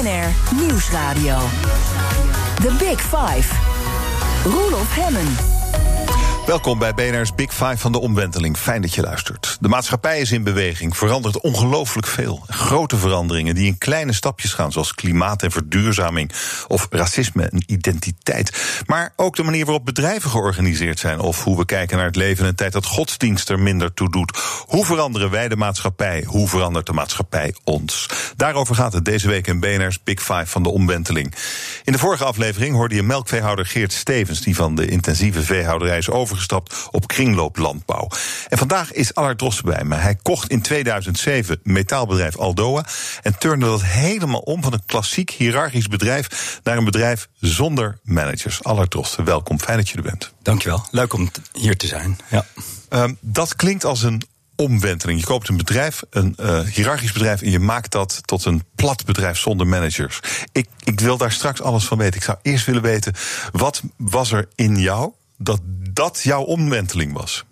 BNR Nieuwsradio. The Big Five. Roelof Hemmen. Welkom bij BNR's Big Five van de omwenteling. Fijn dat je luistert. De maatschappij is in beweging, verandert ongelooflijk veel. Grote veranderingen die in kleine stapjes gaan, zoals klimaat en verduurzaming of racisme en identiteit. Maar ook de manier waarop bedrijven georganiseerd zijn of hoe we kijken naar het leven in een tijd dat godsdienst er minder toe doet. Hoe veranderen wij de maatschappij? Hoe verandert de maatschappij ons? Daarover gaat het deze week in BNR's Big Five van de omwenteling. In de vorige aflevering hoorde je melkveehouder Geert Stevens, die van de intensieve veehouderij is overgestapt op kringlooplandbouw. En vandaag is Allard Drosten bij me. Hij kocht in 2007 metaalbedrijf Aldoa en turnde dat helemaal om van een klassiek hiërarchisch bedrijf naar een bedrijf zonder managers. Allard Drosten, welkom. Fijn dat je er bent. Dankjewel. Leuk om hier te zijn. Ja. Dat klinkt als een omwenteling. Je koopt een bedrijf, een hiërarchisch bedrijf, en je maakt dat tot een plat bedrijf zonder managers. Ik wil daar straks alles van weten. Ik zou eerst willen weten, wat was er in jou dat jouw omwenteling was?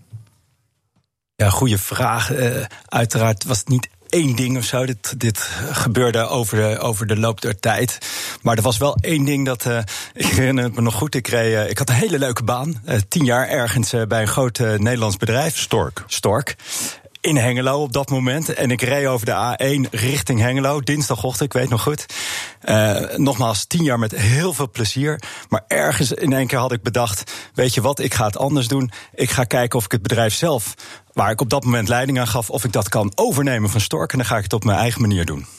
Ja, goede vraag. Uiteraard was het niet één ding of zo. Dit gebeurde over de loop der tijd. Maar er was wel één ding dat ik herinner het me nog goed. Ik had een hele leuke baan. 10 jaar ergens bij een groot Nederlands bedrijf. Stork. In Hengelo op dat moment. En ik reed over de A1 richting Hengelo. Dinsdagochtend, ik weet nog goed. Nogmaals, 10 jaar met heel veel plezier. Maar ergens in één keer had ik bedacht, weet je wat, ik ga het anders doen. Ik ga kijken of ik het bedrijf zelf, waar ik op dat moment leiding aan gaf, of ik dat kan overnemen van Stork. En dan ga ik het op mijn eigen manier doen.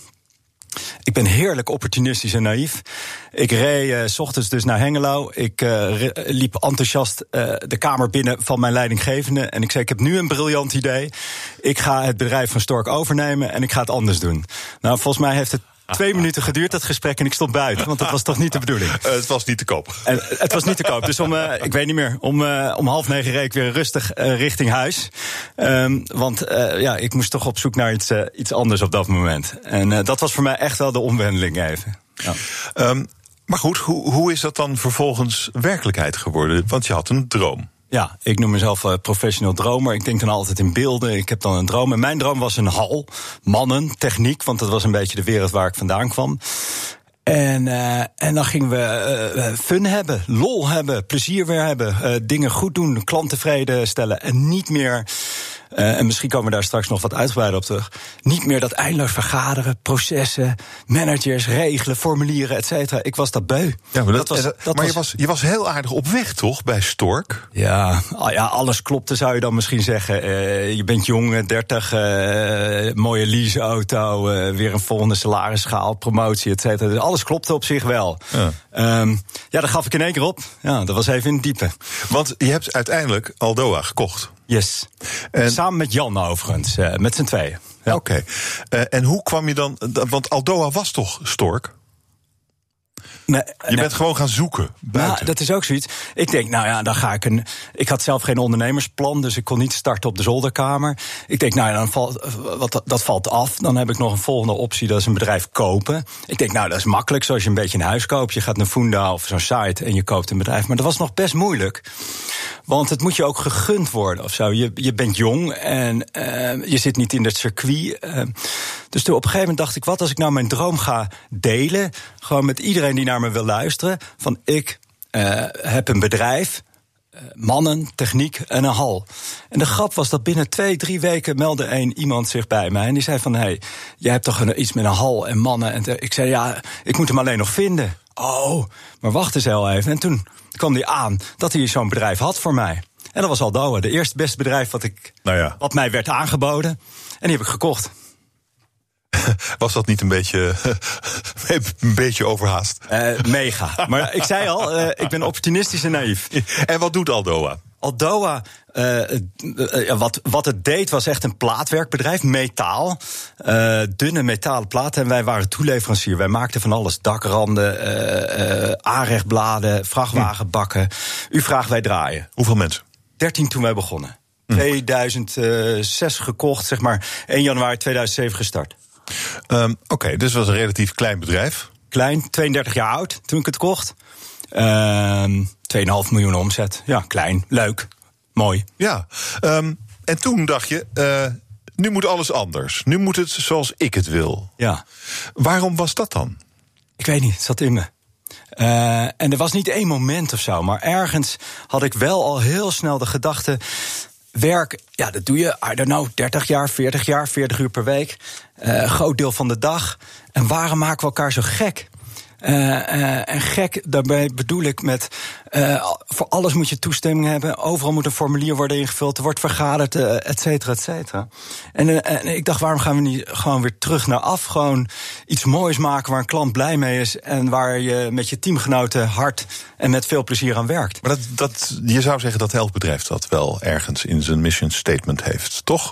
Ik ben heerlijk opportunistisch en naïef. Ik reed 's ochtends dus naar Hengelo. Ik liep enthousiast de kamer binnen van mijn leidinggevende. En ik zei, ik heb nu een briljant idee. Ik ga het bedrijf van Stork overnemen en ik ga het anders doen. Nou, volgens mij heeft het 2 minuten geduurd, dat gesprek, en ik stond buiten. Want dat was toch niet de bedoeling? Het was niet te koop. Het was niet te koop. Dus ik weet niet meer, om 8:30 reed ik weer rustig richting huis. Want ik moest toch op zoek naar iets anders op dat moment. En dat was voor mij echt wel de omwenteling even. Ja. Maar goed, hoe is dat dan vervolgens werkelijkheid geworden? Want je had een droom. Ja, ik noem mezelf professional dromer. Ik denk dan altijd in beelden. Ik heb dan een droom. En mijn droom was een hal. Mannen, techniek, want dat was een beetje de wereld waar ik vandaan kwam. En dan gingen we fun hebben, lol hebben, plezier weer hebben. Dingen goed doen, klant tevreden stellen. En niet meer, en misschien komen we daar straks nog wat uitgebreider op terug, niet meer dat eindeloos vergaderen, processen, managers, regelen, formulieren, et cetera. Ik was dat beu. Ja, maar je was heel aardig op weg, toch, bij Stork? Ja, alles klopte, zou je dan misschien zeggen. Je bent jong, 30, mooie leaseauto, weer een volgende salarisschaal, promotie, et cetera. Dus alles klopte op zich wel. Ja, dat gaf ik in één keer op. Ja, dat was even in het diepe. Want je hebt uiteindelijk Aldoa gekocht. Yes. Samen met Jan overigens, met z'n tweeën. Ja. Oké. En hoe kwam je dan, want Aldoa was toch Stork? Nee, je bent gewoon gaan zoeken buiten. Nou, dat is ook zoiets. Ik denk, dan ga ik ik had zelf geen ondernemersplan, dus ik kon niet starten op de zolderkamer. Ik denk, dat valt af. Dan heb ik nog een volgende optie, dat is een bedrijf kopen. Ik denk, dat is makkelijk, zoals je een beetje een huis koopt. Je gaat naar Funda of zo'n site en je koopt een bedrijf. Maar dat was nog best moeilijk. Want het moet je ook gegund worden of zo. Je bent jong en je zit niet in het circuit. Dus toen op een gegeven moment dacht ik, wat als ik nou mijn droom ga delen, gewoon met iedereen die naar me wil luisteren, van ik heb een bedrijf, mannen, techniek en een hal. En de grap was dat binnen 2-3 weken meldde iemand zich bij mij en die zei van, hey, jij hebt toch iets met een hal en mannen? En ik zei, ja, ik moet hem alleen nog vinden. Oh, maar wacht eens heel even. En toen kwam hij aan dat hij zo'n bedrijf had voor mij. En dat was Aldoa, de eerste beste bedrijf wat mij werd aangeboden. En die heb ik gekocht. Was dat niet een beetje overhaast? Mega. Maar ik zei al, ik ben opportunistisch en naïef. En wat doet Aldoa? Aldoa, wat het deed was echt een plaatwerkbedrijf, metaal. Dunne metalen platen. En wij waren toeleverancier. Wij maakten van alles. Dakranden, aanrechtbladen, vrachtwagenbakken. U vraagt, wij draaien. Hoeveel mensen? 13 toen wij begonnen. 2006 gekocht, zeg maar 1 januari 2007 gestart. Oké, dus het was een relatief klein bedrijf. Klein, 32 jaar oud toen ik het kocht. 2,5 miljoen omzet. Ja, klein, leuk, mooi. Ja, en toen dacht je, nu moet alles anders. Nu moet het zoals ik het wil. Ja. Waarom was dat dan? Ik weet niet, het zat in me. En er was niet één moment of zo, maar ergens had ik wel al heel snel de gedachte... werk, ja, dat doe je, I don't know, 30 jaar, 40 uur per week. Groot deel van de dag. En waarom maken we elkaar zo gek? En gek, daarbij bedoel ik met... voor alles moet je toestemming hebben. Overal moet een formulier worden ingevuld. Er wordt vergaderd, et cetera, et cetera. En ik dacht, waarom gaan we niet gewoon weer terug naar af? Gewoon iets moois maken waar een klant blij mee is... en waar je met je teamgenoten hard en met veel plezier aan werkt. Maar je zou zeggen dat elk bedrijf dat wel ergens in zijn mission statement heeft, toch?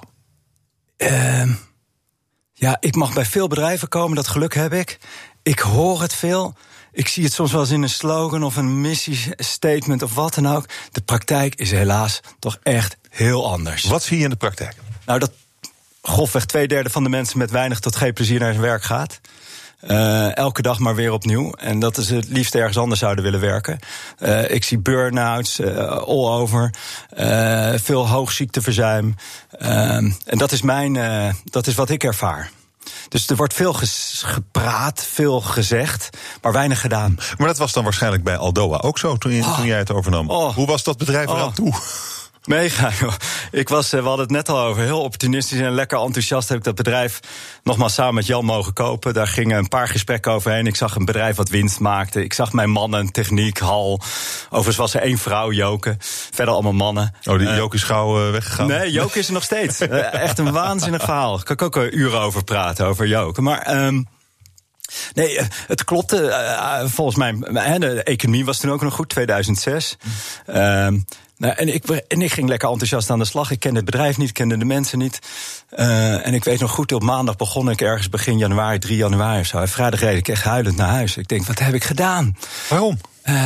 Ja, ik mag bij veel bedrijven komen, dat geluk heb ik. Ik hoor het veel. Ik zie het soms wel eens in een slogan of een missiestatement of wat dan ook. De praktijk is helaas toch echt heel anders. Wat zie je in de praktijk? Nou, dat grofweg 2/3 van de mensen met weinig tot geen plezier naar zijn werk gaat. Elke dag maar weer opnieuw. En dat is het liefst ergens anders zouden willen werken. Ik zie burn-outs all over. Veel hoogziekteverzuim. En dat is wat ik ervaar. Dus er wordt veel gepraat, veel gezegd, maar weinig gedaan. Maar dat was dan waarschijnlijk bij Aldoa ook zo toen jij het overnam. Hoe was dat bedrijf eraan toe? Mega, joh. We hadden het net al over, heel opportunistisch en lekker enthousiast heb ik dat bedrijf nogmaals samen met Jan mogen kopen. Daar gingen een paar gesprekken overheen. Ik zag een bedrijf wat winst maakte. Ik zag mijn mannen, techniek, hal. Overigens was er 1 vrouw, Joke. Verder allemaal mannen. Oh, die Joke is gauw weggegaan? Nee, Joke is er nog steeds. Echt een waanzinnig verhaal. Daar kan ik ook uren over praten, over Joke. Maar... nee, het klopte. Volgens mij, de economie was toen ook nog goed, 2006. Nou, en ik ging lekker enthousiast aan de slag. Ik kende het bedrijf niet, ik kende de mensen niet. En ik weet nog goed, op maandag begon ik ergens begin januari, 3 januari of zo. En vrijdag reed ik echt huilend naar huis. Ik denk, wat heb ik gedaan? Waarom?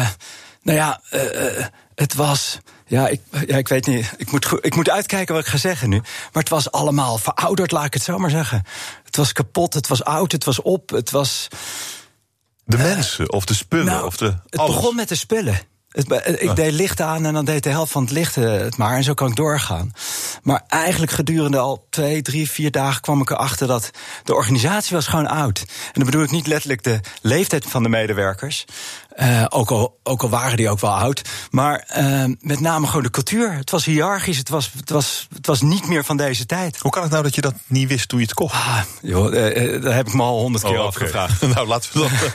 Het was... Ja, ik weet niet. Ik moet uitkijken wat ik ga zeggen nu. Maar het was allemaal verouderd, laat ik het zo maar zeggen. Het was kapot, het was oud, het was op, het was... De mensen of de spullen? Of het begon met de spullen. Ik deed licht aan en dan deed de helft van het licht het maar. En zo kan ik doorgaan. Maar eigenlijk gedurende al 2, 3, 4 dagen kwam ik erachter dat de organisatie was gewoon oud. En dan bedoel ik niet letterlijk de leeftijd van de medewerkers. Ook al waren die ook wel oud. Maar met name gewoon de cultuur. Het was hiërarchisch, het was niet meer van deze tijd. Hoe kan het nou dat je dat niet wist toen je het kocht? Daar heb ik me al 100 keer over gevraagd. Nou, laten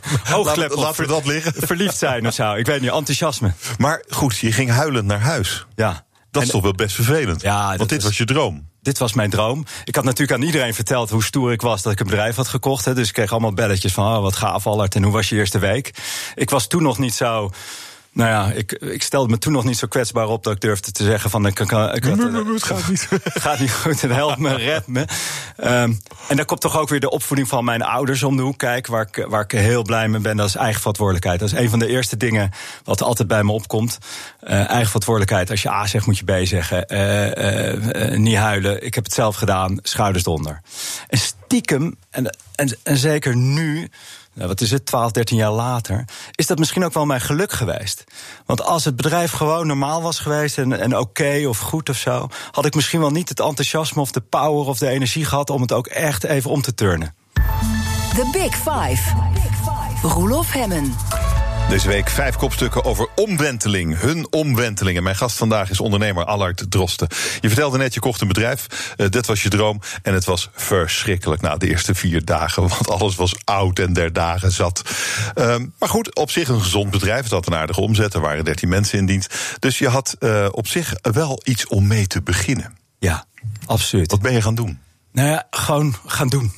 we dat liggen. Verliefd zijn of zo, ik weet niet, enthousiasme. Maar goed, je ging huilend naar huis. Ja. Dat is toch wel best vervelend. Ja, want dit was je droom. Dit was mijn droom. Ik had natuurlijk aan iedereen verteld hoe stoer ik was dat ik een bedrijf had gekocht. Hè. Dus ik kreeg allemaal belletjes van, wat gaaf Allard, en hoe was je eerste week? Ik was toen nog niet zo... Nou ja, ik stelde me toen nog niet zo kwetsbaar op dat ik durfde te zeggen van... het gaat niet. Het gaat niet goed en help me, red me. En daar komt toch ook weer de opvoeding van mijn ouders om de hoek kijken... waar ik heel blij mee ben, dat is eigen verantwoordelijkheid. Dat is een van de eerste dingen wat altijd bij me opkomt. Eigen verantwoordelijkheid, als je A zegt moet je B zeggen. Niet huilen, ik heb het zelf gedaan, schouders eronder. En stiekem, en zeker nu... Nou, wat is het, 12, 13 jaar later, is dat misschien ook wel mijn geluk geweest. Want als het bedrijf gewoon normaal was geweest en oké of goed of zo... had ik misschien wel niet het enthousiasme of de power of de energie gehad... om het ook echt even om te turnen. The Big Five. Roelof Hemmen. Deze week 5 kopstukken over omwenteling, hun omwenteling. En mijn gast vandaag is ondernemer Allard Drosten. Je vertelde net, je kocht een bedrijf, dat was je droom... en het was verschrikkelijk na de eerste 4 dagen... want alles was oud en der dagen zat. Maar goed, op zich een gezond bedrijf, het had een aardige omzet... er waren 13 mensen in dienst. Dus je had op zich wel iets om mee te beginnen. Ja, absoluut. Wat ben je gaan doen? Nou ja, gewoon gaan doen.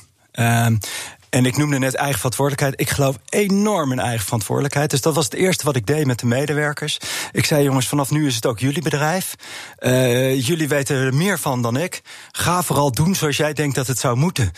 En ik noemde net eigen verantwoordelijkheid. Ik geloof enorm in eigen verantwoordelijkheid. Dus dat was het eerste wat ik deed met de medewerkers. Ik zei, jongens, vanaf nu is het ook jullie bedrijf. Jullie weten er meer van dan ik. Ga vooral doen zoals jij denkt dat het zou moeten.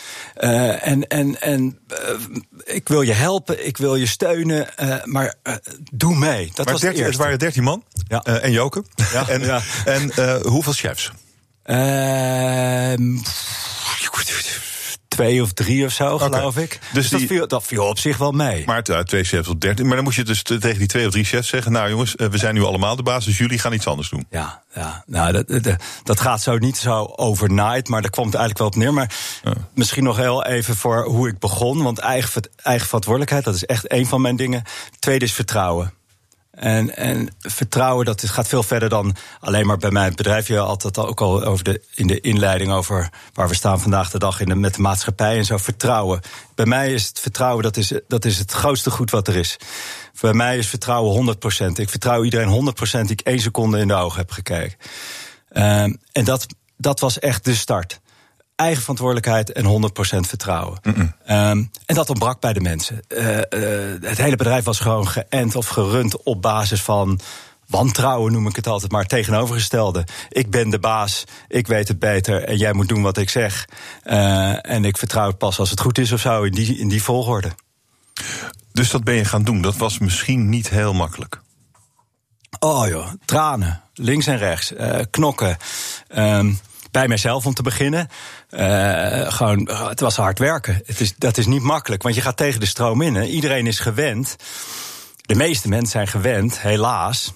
Ik wil je helpen, ik wil je steunen, maar doe mee. Dat was het eerste. Het waren 13 man, ja. En Joke. Ja. En hoeveel chefs? 2 of 3 of zo, geloof ik. Dus dat viel op zich wel mee. Maar 2 chefs op 13. Maar dan moet je dus tegen die 2 of 3 chefs zeggen... nou jongens, we zijn nu allemaal de baas, dus jullie gaan iets anders doen. Ja. Nou, dat gaat zo niet zo overnight, maar daar kwam het eigenlijk wel op neer. Maar misschien nog heel even voor hoe ik begon. Want eigen verantwoordelijkheid, dat is echt een van mijn dingen. Tweede is vertrouwen. En vertrouwen, gaat veel verder dan alleen maar bij mijn bedrijf. Je had het ook al in de inleiding over waar we staan vandaag de dag met de maatschappij en zo. Vertrouwen. Bij mij is het vertrouwen, dat is het grootste goed wat er is. Bij mij is vertrouwen 100%. Ik vertrouw iedereen 100% die ik 1 seconde in de ogen heb gekeken. En dat was echt de start. Eigen verantwoordelijkheid en 100% vertrouwen. En dat ontbrak bij de mensen. Het hele bedrijf was gewoon geënt of gerund op basis van wantrouwen, noem ik het altijd maar, tegenovergestelde. Ik ben de baas, ik weet het beter en jij moet doen wat ik zeg. En ik vertrouw het pas als het goed is of zo, in die volgorde. Dus dat ben je gaan doen. Dat was misschien niet heel makkelijk. Oh joh, tranen, links en rechts, knokken. Bij mijzelf om te beginnen. Het was hard werken. Dat is niet makkelijk, want je gaat tegen de stroom in. Hè. Iedereen is gewend. De meeste mensen zijn gewend, helaas,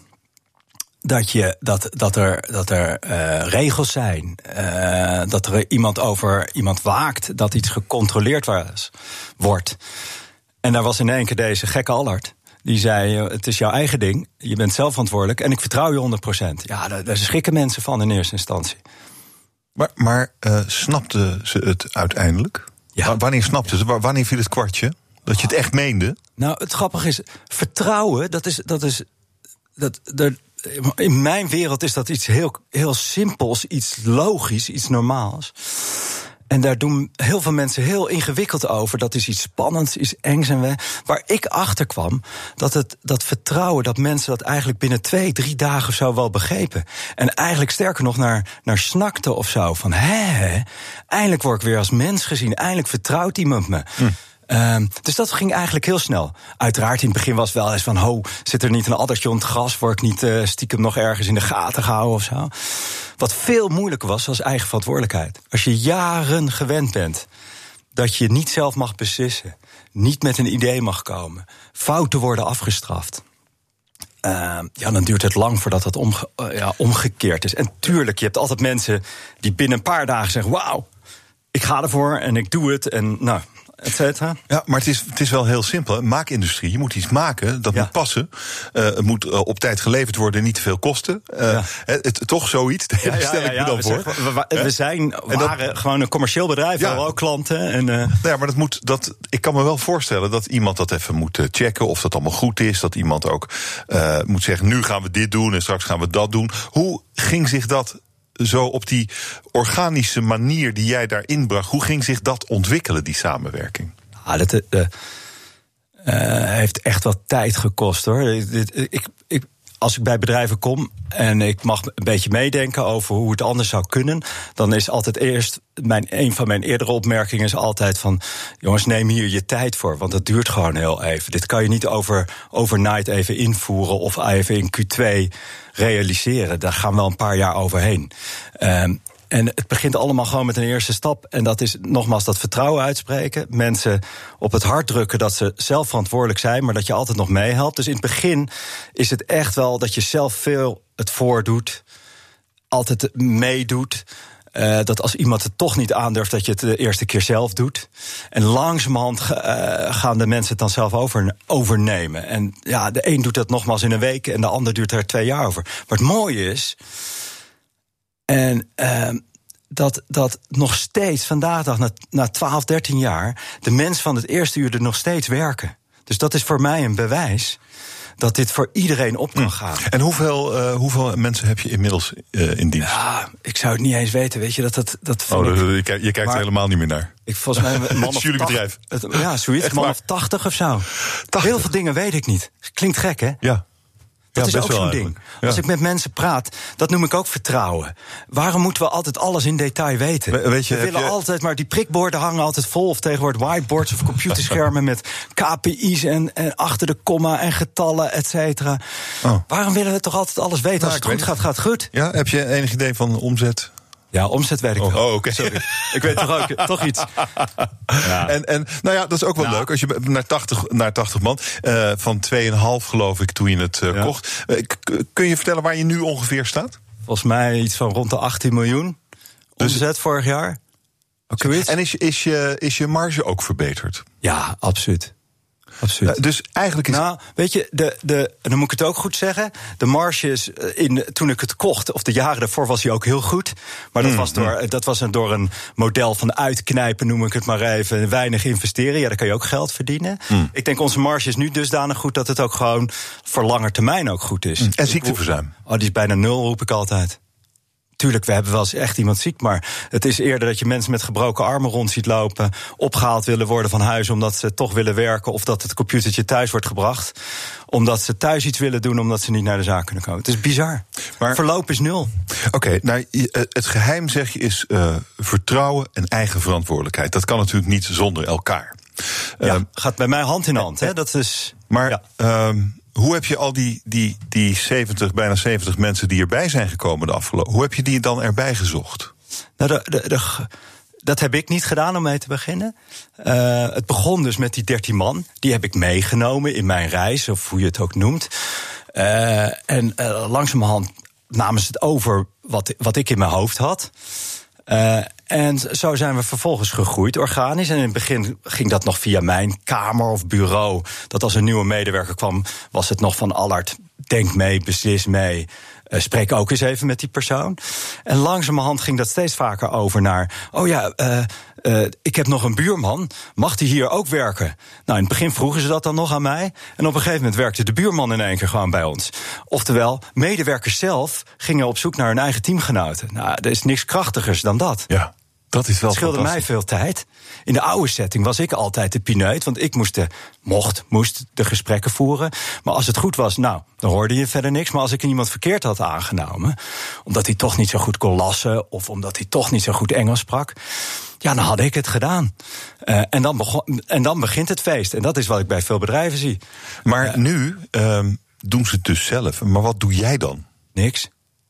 dat er regels zijn. Dat er iemand over iemand waakt, dat iets gecontroleerd wordt. En daar was in één keer deze gekke Allard. Die zei, het is jouw eigen ding, je bent zelf verantwoordelijk en ik vertrouw je 100%. Ja, daar schrikken mensen van in eerste instantie. Maar snapten ze het uiteindelijk? Ja. Wanneer snapten ze? Wanneer viel het kwartje? Dat je het echt meende? Nou, het grappige is, vertrouwen, in mijn wereld is dat iets heel, heel simpels, iets logisch, iets normaals. En daar doen heel veel mensen heel ingewikkeld over. Dat is iets spannends, iets engs. En waar ik achter kwam, dat vertrouwen, dat mensen dat eigenlijk binnen 2-3 dagen of zo wel begrepen. En eigenlijk sterker nog naar snakten of zo. Van eindelijk word ik weer als mens gezien. Eindelijk vertrouwt iemand me. Dus dat ging eigenlijk heel snel. Uiteraard in het begin was wel eens van, zit er niet een addertje op het gras? Word ik niet stiekem nog ergens in de gaten gehouden of zo? Wat veel moeilijker was eigen verantwoordelijkheid. Als je jaren gewend bent dat je niet zelf mag beslissen, niet met een idee mag komen, fouten worden afgestraft, dan duurt het lang voordat dat omgekeerd is. En tuurlijk, je hebt altijd mensen die binnen een paar dagen zeggen, wauw, ik ga ervoor en ik doe het en nou, et cetera. Ja, maar het is wel heel simpel. Maakindustrie, je moet iets maken, dat moet passen. Het moet op tijd geleverd worden en niet te veel kosten. Toch zoiets, daar stel ik me dan voor. We waren gewoon een commercieel bedrijf, we hadden ook klanten. Maar ik kan me wel voorstellen dat iemand dat even moet checken of dat allemaal goed is. Dat iemand ook moet zeggen, nu gaan we dit doen en straks gaan we dat doen. Hoe ging zich dat zo op die organische manier die jij daarin bracht, hoe ging zich dat ontwikkelen, die samenwerking? Dat heeft echt wat tijd gekost, hoor. Als ik bij bedrijven kom en ik mag een beetje meedenken over hoe het anders zou kunnen, dan is altijd eerst een van mijn eerdere opmerkingen is altijd van, jongens, neem hier je tijd voor, want het duurt gewoon heel even. Dit kan je niet overnight even invoeren of even in Q2 realiseren. Daar gaan we wel een paar jaar overheen. En het begint allemaal gewoon met een eerste stap. En dat is nogmaals dat vertrouwen uitspreken. Mensen op het hart drukken dat ze zelf verantwoordelijk zijn, maar dat je altijd nog meehelpt. Dus in het begin is het echt wel dat je zelf veel het voordoet, altijd meedoet. Dat als iemand het toch niet aandurft, dat je het de eerste keer zelf doet. En langzamerhand gaan de mensen het dan zelf overnemen. En ja, de een doet dat nogmaals in een week en de ander duurt er 2 jaar over. Maar het mooie is, en dat nog steeds vandaag de dag, na 12, 13 jaar, de mensen van het eerste uur er nog steeds werken. Dus dat is voor mij een bewijs dat dit voor iedereen op kan gaan. En hoeveel mensen heb je inmiddels in dienst? Ja, ik zou het niet eens weten, weet je. Je kijkt er helemaal niet meer naar. Volgens mij een man het is jullie bedrijf. Zoiets, man of 80 of zo. 80. Heel veel dingen weet ik niet. Klinkt gek, hè? Ja. Dat is ook zo'n ding. Ja. Als ik met mensen praat, dat noem ik ook vertrouwen. Waarom moeten we altijd alles in detail weten? We willen altijd, maar die prikborden hangen altijd vol. Of tegenwoordig whiteboards of computerschermen met KPI's en achter de komma en getallen, et cetera. Waarom willen we toch altijd alles weten? Als het goed gaat, gaat het goed. Ja, heb je enig idee van omzet? Ja, omzet weet ik wel. Oké. Sorry. Ik weet toch iets. Ja. En nou ja, dat is ook wel leuk. Als je naar 80 man, van 2,5 geloof ik toen je het kocht. Kun je vertellen waar je nu ongeveer staat? Volgens mij iets van rond de 18 miljoen omzet vorig jaar. Okay. En is je marge ook verbeterd? Ja, absoluut. Dus eigenlijk is... Nou, weet je, dan moet ik het ook goed zeggen. De marges, toen ik het kocht, of de jaren daarvoor, was hij ook heel goed. Maar dat was door een model van uitknijpen, noem ik het maar even. Weinig investeren, ja, daar kan je ook geld verdienen. Ik denk onze marge is nu dusdanig goed dat het ook gewoon voor lange termijn ook goed is. En ziekteverzuim? Die is bijna 0, roep ik altijd. Tuurlijk, we hebben wel eens echt iemand ziek, maar het is eerder dat je mensen met gebroken armen rond ziet lopen, opgehaald willen worden van huis omdat ze toch willen werken, of dat het computertje thuis wordt gebracht, omdat ze thuis iets willen doen, omdat ze niet naar de zaak kunnen komen. Het is bizar. Maar verloop is 0. Oké, nou, het geheim, zeg je, is vertrouwen en eigen verantwoordelijkheid. Dat kan natuurlijk niet zonder elkaar. Gaat bij mij hand in hand. Hè? Dat is. Maar hoe heb je al die 70, bijna 70 mensen die erbij zijn gekomen de afgelopen... hoe heb je die dan erbij gezocht? Nou, dat heb ik niet gedaan om mee te beginnen. Het begon dus met die 13 man. Die heb ik meegenomen in mijn reis, of hoe je het ook noemt. En langzamerhand namen ze het over wat ik in mijn hoofd had. En zo zijn we vervolgens gegroeid, organisch. En in het begin ging dat nog via mijn kamer of bureau. Dat als een nieuwe medewerker kwam, was het nog van Allard, denk mee, beslis mee. Spreek ook eens even met die persoon. En langzamerhand ging dat steeds vaker over naar... ik heb nog een buurman, mag die hier ook werken? Nou, in het begin vroegen ze dat dan nog aan mij. En op een gegeven moment werkte de buurman in één keer gewoon bij ons. Oftewel, medewerkers zelf gingen op zoek naar hun eigen teamgenoten. Nou, er is niks krachtigers dan dat. Ja. Dat is wel het scheelde mij veel tijd. In de oude setting was ik altijd de pineut, want ik moest de gesprekken voeren. Maar als het goed was, nou, dan hoorde je verder niks. Maar als ik iemand verkeerd had aangenomen, omdat hij toch niet zo goed kon lassen, of omdat hij toch niet zo goed Engels sprak, ja, dan had ik het gedaan. En dan begint het feest. En dat is wat ik bij veel bedrijven zie. Maar nu doen ze het dus zelf. Maar wat doe jij dan? Niks.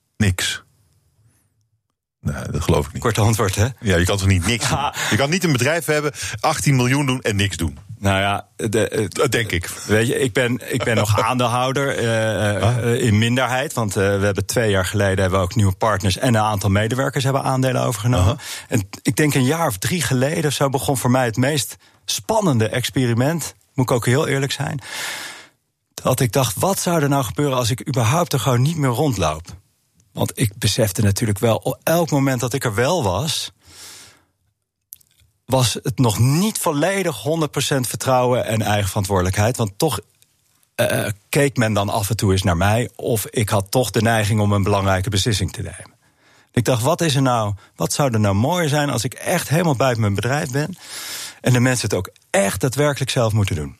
Nee, dat geloof ik niet. Kort antwoord, hè? Ja, je kan toch niet niks doen? Je kan niet een bedrijf hebben, 18 miljoen doen en niks doen. Nou ja, dat denk ik. Weet je, ik ben nog aandeelhouder in minderheid. Want we hebben 2 jaar geleden ook nieuwe partners en een aantal medewerkers hebben aandelen overgenomen. En ik denk een jaar of 3 geleden of zo begon voor mij het meest spannende experiment. Moet ik ook heel eerlijk zijn. Dat ik dacht, wat zou er nou gebeuren als ik überhaupt er gewoon niet meer rondloop? Want ik besefte natuurlijk wel, op elk moment dat ik er wel was het nog niet volledig 100% vertrouwen en eigen verantwoordelijkheid. Want toch keek men dan af en toe eens naar mij, of ik had toch de neiging om een belangrijke beslissing te nemen. Ik dacht, wat zou er nou mooier zijn als ik echt helemaal buiten mijn bedrijf ben en de mensen het ook echt daadwerkelijk zelf moeten doen.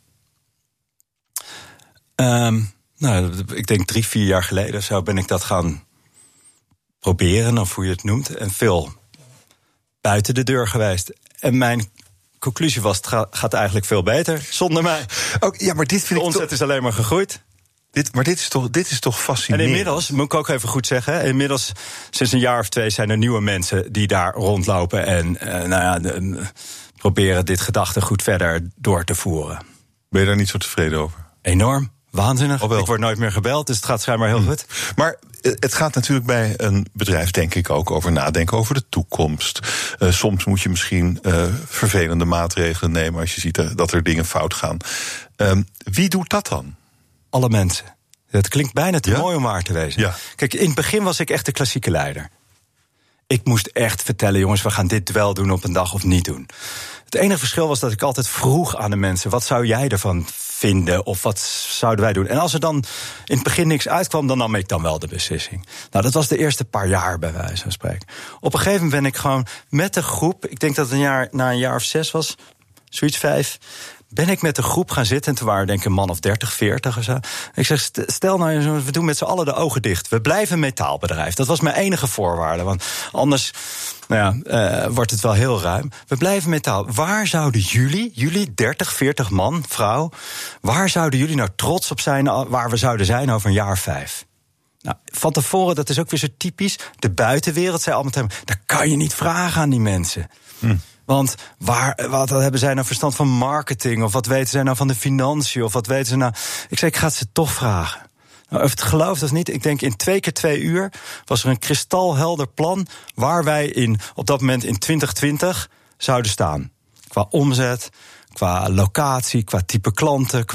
Ik denk 3-4 jaar geleden zo ben ik dat gaan proberen, of hoe je het noemt, en veel buiten de deur geweest. En mijn conclusie was, het gaat eigenlijk veel beter zonder mij. Ja, maar dit vind de omzet is alleen maar gegroeid. Dit is toch fascinerend. En inmiddels, moet ik ook even goed zeggen, inmiddels sinds een jaar of 2 zijn er nieuwe mensen die daar rondlopen en proberen dit gedachtegoed verder door te voeren. Ben je daar niet zo tevreden over? Enorm. Waanzinnig. Ik word nooit meer gebeld, dus het gaat schijnbaar heel goed. Maar het gaat natuurlijk bij een bedrijf, denk ik, ook over nadenken over de toekomst. Soms moet je misschien vervelende maatregelen nemen als je ziet dat er dingen fout gaan. Wie doet dat dan? Alle mensen. Het klinkt bijna te mooi om waar te wezen. Ja. Kijk, in het begin was ik echt de klassieke leider. Ik moest echt vertellen, jongens, we gaan dit wel doen op een dag of niet doen. Het enige verschil was dat ik altijd vroeg aan de mensen, wat zou jij ervan vinden of wat zouden wij doen? En als er dan in het begin niks uitkwam, dan nam ik dan wel de beslissing. Nou, dat was de eerste paar jaar bij wijze van spreken. Op een gegeven moment ben ik gewoon met de groep, ik denk dat het na een jaar of 6 was, zoiets 5... ben ik met de groep gaan zitten, en toen waren denk ik een man of 30, 40 of zo. Ik zeg, stel nou, we doen met z'n allen de ogen dicht. We blijven een metaalbedrijf. Dat was mijn enige voorwaarde, want anders wordt het wel heel ruim. We blijven metaal. Waar zouden jullie 30, 40 man, vrouw, waar zouden jullie nou trots op zijn waar we zouden zijn over een jaar 5? Nou, van tevoren, dat is ook weer zo typisch. De buitenwereld zei allemaal tegen me, dat kan je niet vragen aan die mensen. Want wat hebben zij nou verstand van marketing? Of wat weten zij nou van de financiën? Of wat weten ze nou? Ik zei, ik ga het ze toch vragen. Nou, of het gelooft of niet, ik denk in 2 keer 2 uur was er een kristalhelder plan waar wij op dat moment in 2020 zouden staan. Qua omzet, qua locatie, qua type klanten,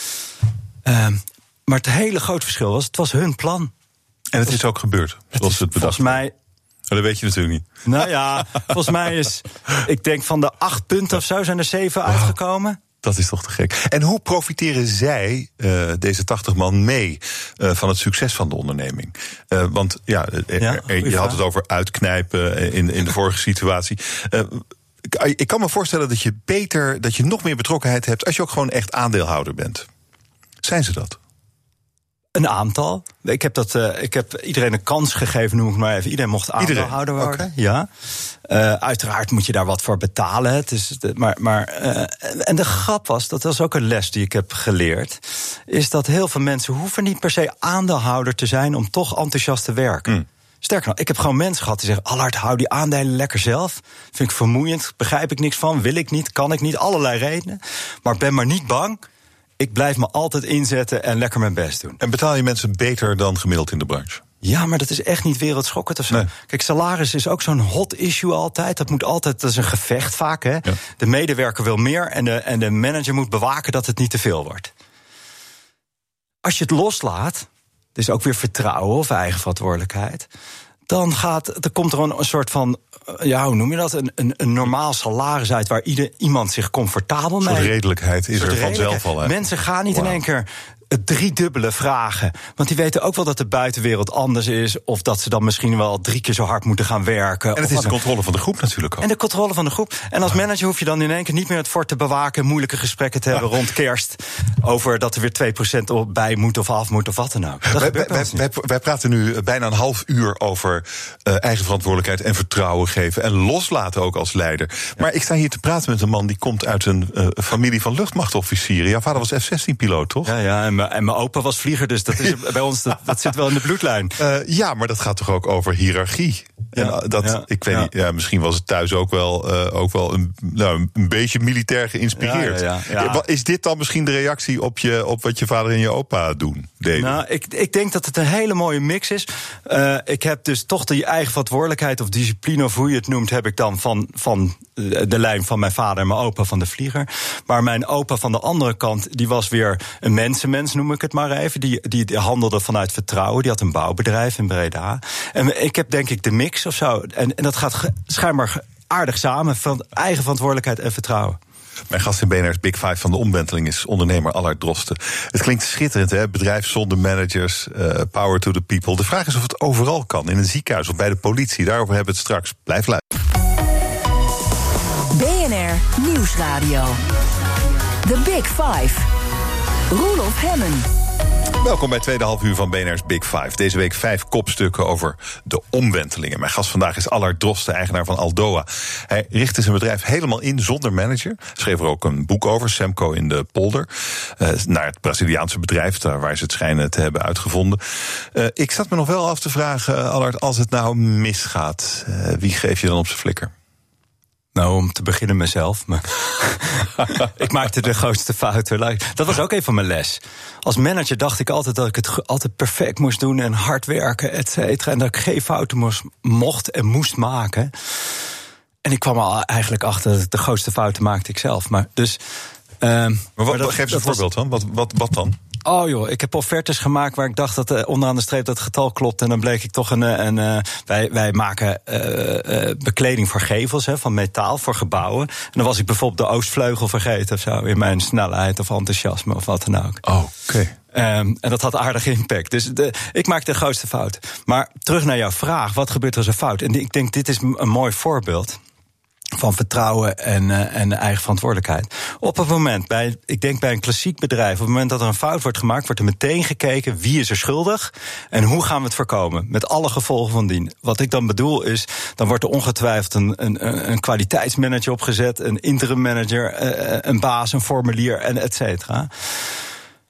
maar het hele grote verschil was, het was hun plan. En het is ook gebeurd, zoals ze het bedacht. Volgens mij... Dat weet je natuurlijk niet. Nou ja, volgens mij ik denk van de 8 punten of zo zijn er 7 uitgekomen. Dat is toch te gek. En hoe profiteren zij, deze 80 man, mee van het succes van de onderneming? Want je had het over uitknijpen in de vorige situatie. Ik kan me voorstellen dat je nog meer betrokkenheid hebt als je ook gewoon echt aandeelhouder bent. Zijn ze dat? Een aantal. Ik heb iedereen een kans gegeven, noem ik maar even. Iedereen mocht aandeelhouder worden. Okay. Ja. Uiteraard moet je daar wat voor betalen. En de grap dat was ook een les die ik heb geleerd, is dat heel veel mensen hoeven niet per se aandeelhouder te zijn om toch enthousiast te werken. Sterker nog, ik heb gewoon mensen gehad die zeggen, Allard, hou die aandelen lekker zelf. Vind ik vermoeiend, begrijp ik niks van, wil ik niet, kan ik niet, allerlei redenen. Maar ben maar niet bang. Ik blijf me altijd inzetten en lekker mijn best doen. En betaal je mensen beter dan gemiddeld in de branche? Ja, maar dat is echt niet wereldschokkend of zo. Nee. Kijk, salaris is ook zo'n hot issue altijd. Dat is een gevecht vaak. Hè? Ja. De medewerker wil meer en de manager moet bewaken dat het niet te veel wordt. Als je het loslaat, dus ook weer vertrouwen of eigen verantwoordelijkheid, dan komt er een soort van, hoe noem je dat? Een normaal salaris uit waar iemand zich comfortabel mee. Een soort redelijkheid is er vanzelf al. Hè? Mensen gaan niet in één keer het 3-dubbele vragen. Want die weten ook wel dat de buitenwereld anders is, of dat ze dan misschien wel 3 keer zo hard moeten gaan werken. En het is de controle van de groep natuurlijk ook. En de controle van de groep. En als manager hoef je dan in één keer niet meer het fort te bewaken, moeilijke gesprekken te hebben rond kerst over dat er weer 2% bij moet of af moet of wat dan ook. Wij praten nu bijna een half uur over eigen verantwoordelijkheid en vertrouwen geven en loslaten ook als leider. Maar ik sta hier te praten met een man die komt uit een familie van luchtmachtofficieren. Jouw vader was F-16-piloot, toch? Ja, en mijn opa was vlieger, dus dat is bij ons dat zit wel in de bloedlijn. Ja, maar dat gaat toch ook over hiërarchie? Ik weet niet, misschien was het thuis ook wel een beetje militair geïnspireerd. Ja. Is dit dan misschien de reactie op wat je vader en je opa deden? Nou, ik denk dat het een hele mooie mix is. Ik heb dus toch die eigen verantwoordelijkheid of discipline, of hoe je het noemt, heb ik dan van de lijn van mijn vader en mijn opa van de vlieger. Maar mijn opa van de andere kant, die was weer een mensenmens, noem ik het maar even. Die handelde vanuit vertrouwen. Die had een bouwbedrijf in Breda. En ik heb denk ik de mix of zo. En dat gaat schijnbaar aardig samen, van eigen verantwoordelijkheid en vertrouwen. Mijn gast in BNR's Big Five van de omwenteling is ondernemer Allard Drosten. Het klinkt schitterend, hè? Bedrijf zonder managers, power to the people. De vraag is of het overal kan, in een ziekenhuis of bij de politie. Daarover hebben we het straks. Blijf luisteren. BNR Nieuwsradio. The Big Five. Roelof Hemmen. Welkom bij het tweede halfuur van BNR's Big Five. Deze week 5 kopstukken over de omwentelingen. Mijn gast vandaag is Allard Drosten, eigenaar van Aldoa. Hij richtte zijn bedrijf helemaal in zonder manager. Schreef er ook een boek over, Semco in de polder. Naar het Braziliaanse bedrijf, daar waar ze het schijnen te hebben uitgevonden. Ik zat me nog wel af te vragen, Allard, als het nou misgaat, wie geef je dan op zijn flikker? Nou, om te beginnen mezelf. Maar ik maakte de grootste fouten. Dat was ook een van mijn les. Als manager dacht ik altijd dat ik het altijd perfect moest doen en hard werken, et cetera. En dat ik geen fouten mocht en moest maken. En ik kwam al eigenlijk achter dat de grootste fouten maakte ik zelf. Maar geef eens een voorbeeld dan. Wat dan? Oh joh, ik heb offertes gemaakt waar ik dacht dat onderaan de streep dat getal klopt. En dan bleek ik toch wij maken bekleding voor gevels, van metaal, voor gebouwen. En dan was ik bijvoorbeeld de Oostvleugel vergeten of zo, in mijn snelheid of enthousiasme of wat dan ook. Oh, oké. En dat had aardig impact. Dus ik maak de grootste fout. Maar terug naar jouw vraag, wat gebeurt er als een fout? En ik denk, dit is een mooi voorbeeld van vertrouwen en eigen verantwoordelijkheid. Op het moment, bij een klassiek bedrijf, op het moment dat er een fout wordt gemaakt, wordt er meteen gekeken wie is er schuldig en hoe gaan we het voorkomen, met alle gevolgen van dien. Wat ik dan bedoel is, dan wordt er ongetwijfeld een kwaliteitsmanager opgezet, een interim manager, een baas, een formulier en et cetera.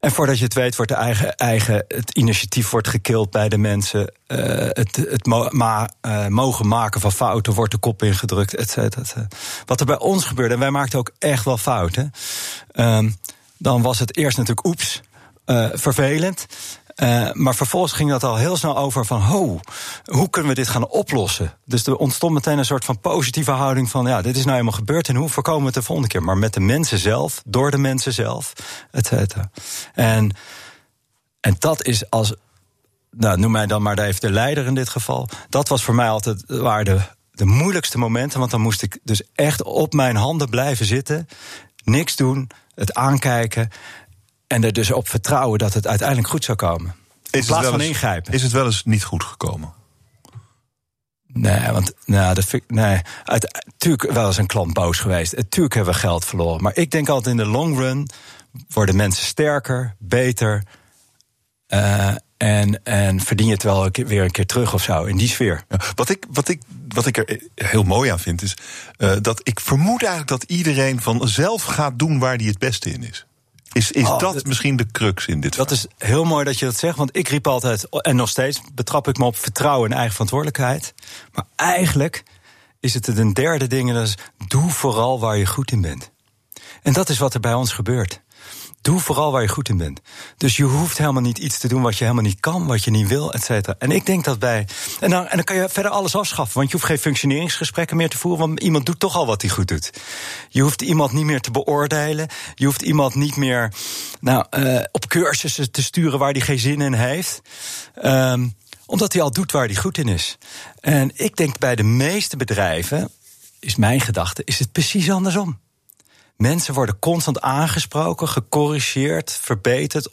En voordat je het weet, wordt het initiatief wordt gekild bij de mensen. Het mogen maken van fouten wordt de kop ingedrukt, et cetera. Wat er bij ons gebeurde, en wij maakten ook echt wel fouten. Dan was het eerst natuurlijk oeps, vervelend. Maar vervolgens ging dat al heel snel over van hoe kunnen we dit gaan oplossen? Dus er ontstond meteen een soort van positieve houding van dit is nou helemaal gebeurd en hoe voorkomen we het de volgende keer? Maar met de mensen zelf, door de mensen zelf, et cetera. En dat is noem mij dan maar even de leider in dit geval. Dat was voor mij altijd waren de moeilijkste momenten, want dan moest ik dus echt op mijn handen blijven zitten, niks doen, het aankijken. En er dus op vertrouwen dat het uiteindelijk goed zou komen. In plaats van ingrijpen. Is het wel eens niet goed gekomen? Nee, want natuurlijk wel eens een klant boos geweest. Natuurlijk hebben we geld verloren. Maar ik denk altijd in de long run worden mensen sterker, beter. En verdien je het wel weer een keer terug of zo, in die sfeer. Ja, wat ik er heel mooi aan vind, is dat ik vermoed eigenlijk dat iedereen vanzelf gaat doen waar hij het beste in is. Is dat misschien de crux in dit verhaal? Dat is heel mooi dat je dat zegt, want ik riep altijd, en nog steeds betrap ik me op vertrouwen en eigen verantwoordelijkheid. Maar eigenlijk is het een derde ding, en dat is doe vooral waar je goed in bent. En dat is wat er bij ons gebeurt. Doe vooral waar je goed in bent. Dus je hoeft helemaal niet iets te doen wat je helemaal niet kan, wat je niet wil, et cetera. En ik denk dat bij... En dan kan je verder alles afschaffen, want je hoeft geen functioneringsgesprekken meer te voeren, want iemand doet toch al wat hij goed doet. Je hoeft iemand niet meer te beoordelen. Je hoeft iemand niet meer op cursussen te sturen waar hij geen zin in heeft. Omdat hij al doet waar hij goed in is. En ik denk bij de meeste bedrijven, is mijn gedachte, is het precies andersom. Mensen worden constant aangesproken, gecorrigeerd, verbeterd,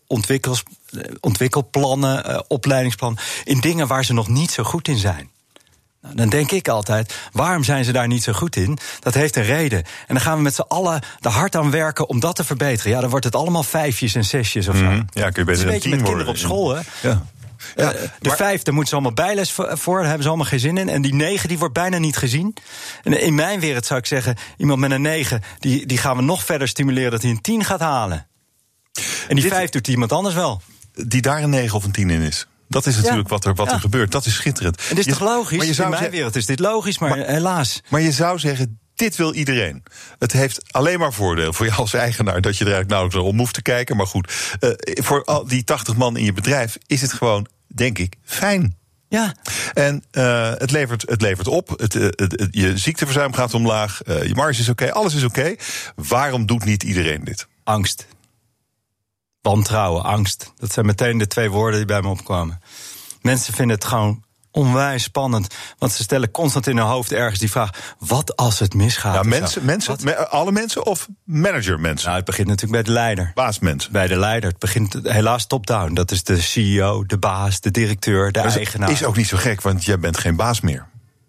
ontwikkelplannen, opleidingsplannen, in dingen waar ze nog niet zo goed in zijn. Nou, dan denk ik altijd, waarom zijn ze daar niet zo goed in? Dat heeft een reden. En dan gaan we met z'n allen er hard aan werken om dat te verbeteren. Ja, dan wordt het allemaal 5'jes en 6'jes of zo. Ja, kun je beter een 10 met kinderen op school, hè? Ja. De 5, daar moeten ze allemaal bijles voor, daar hebben ze allemaal geen zin in. En die 9, die wordt bijna niet gezien. En in mijn wereld zou ik zeggen, iemand met een 9, die gaan we nog verder stimuleren dat hij een 10 gaat halen. En die 5 doet iemand anders wel. Die daar een 9 of een 10 in is. Dat is natuurlijk wat er gebeurt. Dat is schitterend. En dit is toch logisch? In mijn wereld is dit logisch, maar helaas. Maar je zou zeggen, dit wil iedereen. Het heeft alleen maar voordeel voor jou als eigenaar dat je er eigenlijk nauwelijks om hoeft te kijken. Maar goed, voor al die 80 man in je bedrijf is het gewoon, denk ik, fijn. Ja. En het levert op. Je ziekteverzuim gaat omlaag. Je marge is oké. Alles is oké. Waarom doet niet iedereen dit? Angst. Wantrouwen, angst. Dat zijn meteen de 2 woorden die bij me opkwamen. Mensen vinden het gewoon onwijs spannend. Want ze stellen constant in hun hoofd ergens die vraag, wat als het misgaat? Ja, alle mensen of managermensen? Nou, het begint natuurlijk bij de leider. Baasmensen. Bij de leider. Het begint helaas top-down. Dat is de CEO, de baas, de directeur, de eigenaar. Is ook niet zo gek, want jij bent geen baas meer.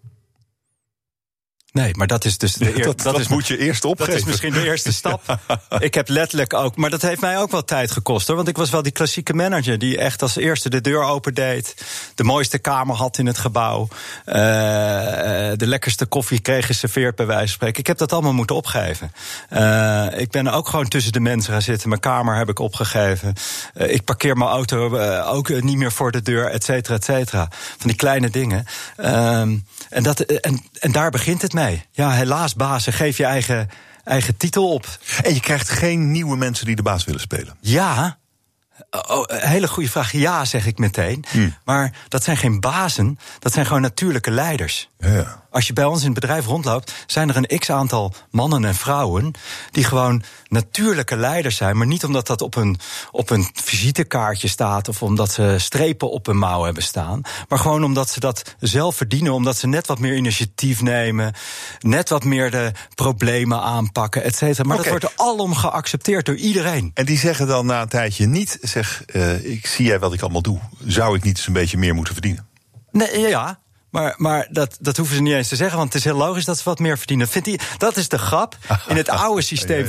Nee, maar dat is dus dat moet je eerst opgeven. Dat is misschien de eerste stap. Ik heb letterlijk ook, maar dat heeft mij ook wel tijd gekost, hoor. Want ik was wel die klassieke manager die echt als eerste de deur opendeed, de mooiste kamer had in het gebouw, de lekkerste koffie kreeg geserveerd bij wijze van spreken. Ik heb dat allemaal moeten opgeven. Ik ben ook gewoon tussen de mensen gaan zitten. Mijn kamer heb ik opgegeven. Ik parkeer mijn auto ook niet meer voor de deur, et cetera, et cetera. Van die kleine dingen. En daar begint het mee. Ja, helaas, bazen, geef je eigen titel op. En je krijgt geen nieuwe mensen die de baas willen spelen? Ja. Hele goede vraag. Ja, zeg ik meteen. Maar dat zijn geen bazen, dat zijn gewoon natuurlijke leiders. Ja. Als je bij ons in het bedrijf rondloopt, zijn er een x-aantal mannen en vrouwen die gewoon natuurlijke leiders zijn, maar niet omdat dat op een visitekaartje staat of omdat ze strepen op hun mouw hebben staan, maar gewoon omdat ze dat zelf verdienen, omdat ze net wat meer initiatief nemen, net wat meer de problemen aanpakken, et cetera. Maar dat wordt alom geaccepteerd door iedereen. En die zeggen dan na een tijdje niet, ik zie jij wat ik allemaal doe, zou ik niet eens een beetje meer moeten verdienen? Nee, ja. Maar dat hoeven ze niet eens te zeggen, want het is heel logisch dat ze wat meer verdienen. Dat is de grap. In het oude systeem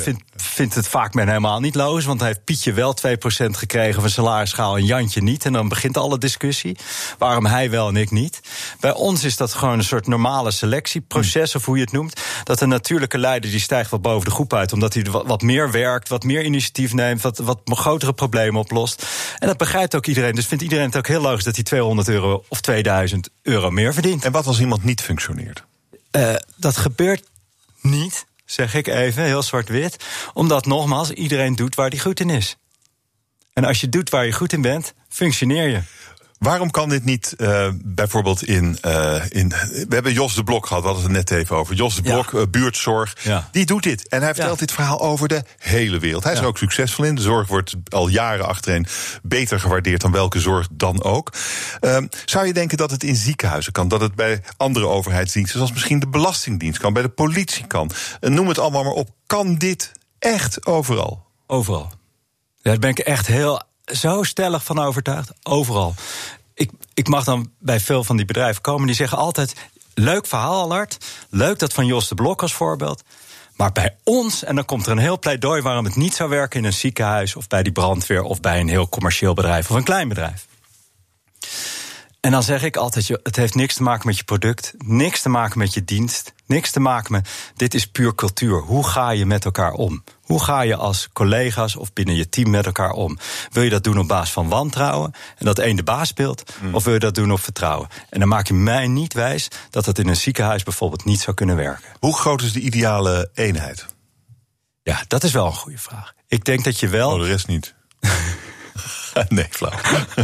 vindt het vaak men helemaal niet logisch. Want hij heeft Pietje wel 2% gekregen van salarisschaal en Jantje niet. En dan begint alle discussie. Waarom hij wel en ik niet? Bij ons is dat gewoon een soort normale selectieproces, of hoe je het noemt. Dat een natuurlijke leider die stijgt wat boven de groep uit. Omdat hij wat meer werkt, wat meer initiatief neemt, wat grotere problemen oplost. En dat begrijpt ook iedereen. Dus vindt iedereen het ook heel logisch dat hij €200 of €2000 meer verdient. En wat als iemand niet functioneert? Dat gebeurt niet, zeg ik even, heel zwart-wit. Omdat, nogmaals, iedereen doet waar hij goed in is. En als je doet waar je goed in bent, functioneer je. Waarom kan dit niet bijvoorbeeld we hebben Jos de Blok gehad, we hadden het net even over. Jos de Blok, buurtzorg, die doet dit. En hij vertelt dit verhaal over de hele wereld. Hij is er ook succesvol in. De zorg wordt al jaren achtereen beter gewaardeerd dan welke zorg dan ook. Zou je denken dat het in ziekenhuizen kan? Dat het bij andere overheidsdiensten, zoals misschien de Belastingdienst kan, bij de politie kan? Noem het allemaal maar op. Kan dit echt overal? Overal. Ja, daar ben ik echt zo stellig van overtuigd. Overal. Ik mag dan bij veel van die bedrijven komen, die zeggen altijd: leuk verhaal, Allard. Leuk dat van Jos de Blok als voorbeeld. Maar bij ons, en dan komt er een heel pleidooi waarom het niet zou werken in een ziekenhuis of bij die brandweer of bij een heel commercieel bedrijf of een klein bedrijf. En dan zeg ik altijd: het heeft niks te maken met je product, niks te maken met je dienst, niks te maken met. Dit is puur cultuur. Hoe ga je met elkaar om? Hoe ga je als collega's of binnen je team met elkaar om? Wil je dat doen op basis van wantrouwen en dat één de baas speelt? Of wil je dat doen op vertrouwen? En dan maak je mij niet wijs dat het in een ziekenhuis bijvoorbeeld niet zou kunnen werken. Hoe groot is de ideale eenheid? Ja, dat is wel een goede vraag. Ik denk dat je wel. De rest niet. Nee, flauw.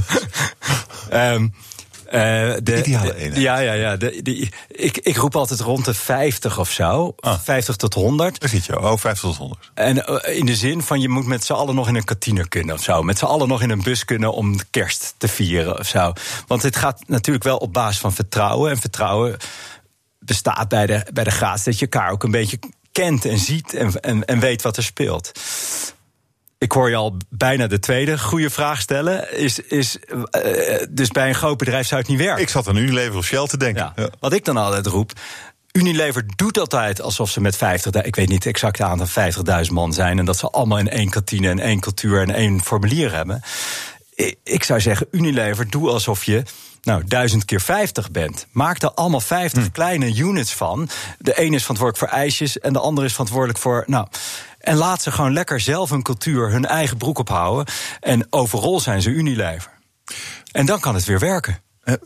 De ideale eenheid. Ik roep altijd rond de 50 of zo. 50 tot 100. Daar zit je. 50 tot 100. En in de zin van je moet met z'n allen nog in een kantine kunnen of zo. Met z'n allen nog in een bus kunnen om kerst te vieren of zo. Want het gaat natuurlijk wel op basis van vertrouwen. En vertrouwen bestaat bij de graad dat je elkaar ook een beetje kent en ziet en weet wat er speelt. Ik hoor je al bijna de tweede goede vraag stellen. Dus bij een groot bedrijf zou het niet werken. Ik zat aan Unilever of Shell te denken. Ja. Wat ik dan altijd roep: Unilever doet altijd alsof ze met 50.000... ik weet niet het exacte aantal 50.000 man zijn... en dat ze allemaal in één kantine en één cultuur en één formulier hebben. Ik zou zeggen, Unilever, doe alsof je 1000 keer 50 bent. Maak er allemaal 50 kleine units van. De een is verantwoordelijk voor ijsjes en de ander is verantwoordelijk voor... En laat ze gewoon lekker zelf hun cultuur, hun eigen broek ophouden. En overal zijn ze Unilever. En dan kan het weer werken.